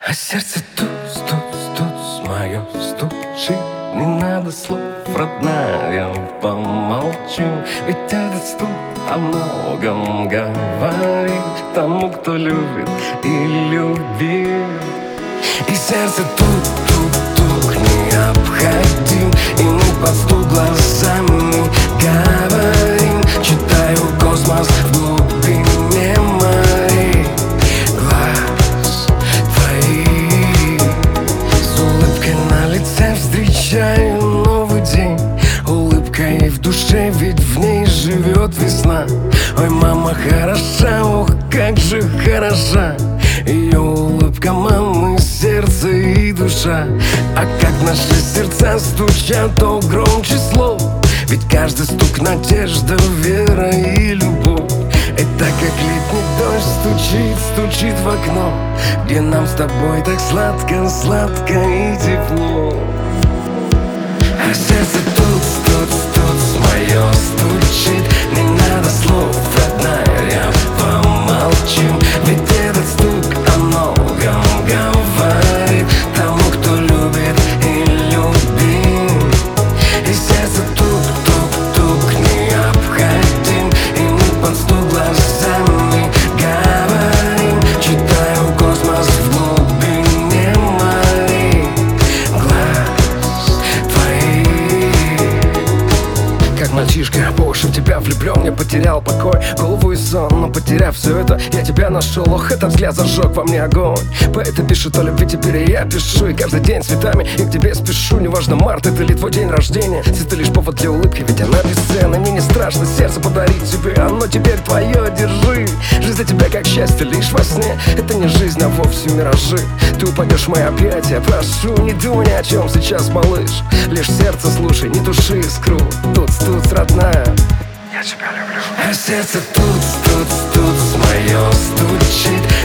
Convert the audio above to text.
А сердце туц, туц, туц, мое стучит. Не надо слов, родная, помолчи. Ведь этот стук о многом говорит тому, кто любит и любил. И сердце тук-тук-тук необходим. И мы под стук глазами говорим. Читаю космос в глубине морей. Глаз твоих. С улыбкой на лице встречаю новый день. Улыбкой в душе, ведь в ней живет весна. Ой, мама хороша, ох, как же хороша. Ее улыбка, мамы, сердце и душа. А как наши сердца стучат, то громче слов. Ведь каждый стук надежда, вера и любовь. Это как летний дождь стучит, стучит в окно, где нам с тобой так сладко, сладко и тепло. А сердце туц, мое стучит. Не надо слов, родная, помолчим. Ведь этот стук о многом говорит тому, кто любит и любим. И сердце тук-тук-тук необходим. И мы под стук глазами говорим. Читаю космос в глубине морей. Глаз твоих. Как мальчишка, по уши в тебя влюблен. Я потерял покой, голову и сон. Но потеряв все это, я тебя нашел. Ох, этот взгляд зажег во мне огонь. Поэты пишут о любви, теперь и я пишу. И каждый день цветами я к тебе спешу. Неважно, март это ли твой день рождения. Цветы лишь повод для улыбки, ведь она бесценна. Мне не страшно сердце подарить тебе. Оно теперь твое, держи. Жизнь для тебя как счастье лишь во сне. Это не жизнь, а вовсе миражи. Ты упадешь в мои объятия, прошу, не думай ни о чем сейчас, малыш. Лишь сердце слушай, не туши искру. Туц, родная, я тебя люблю. А сердце туц, мое стучит.